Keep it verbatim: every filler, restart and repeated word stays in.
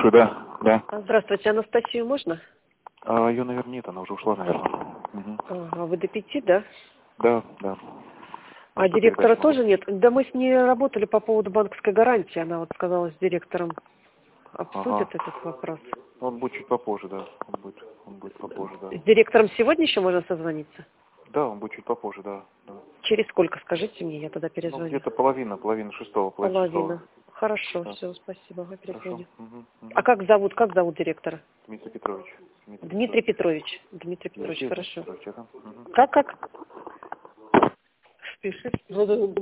Здравствуй, да, да. Здравствуйте, Анастасию можно? А, ее, наверное, нет, она уже ушла, наверное. Угу. Ага, вы до пяти, да? Да, да. А Что директора передать могу? тоже нет? Да мы с ней работали по поводу банковской гарантии. Она вот сказала, с директором обсудят Ага. этот вопрос. Он будет чуть попозже, да. Он будет, он будет попозже, да. С директором сегодня еще можно созвониться? Да, он будет чуть попозже, да. да. Через сколько, скажите мне, я тогда Ну, перезвоню. где-то половина, половина шестого, половина шестого. Половина. Хорошо, Да. все, спасибо, я Хорошо. перезвоню. Угу, угу. А как зовут, как зовут директора? Дмитрий Петрович. Дмитрий, Дмитрий Петрович. Петрович. Дмитрий Петрович, Дмитрий хорошо. Петрович, ага. Угу. Как, как? Спешит.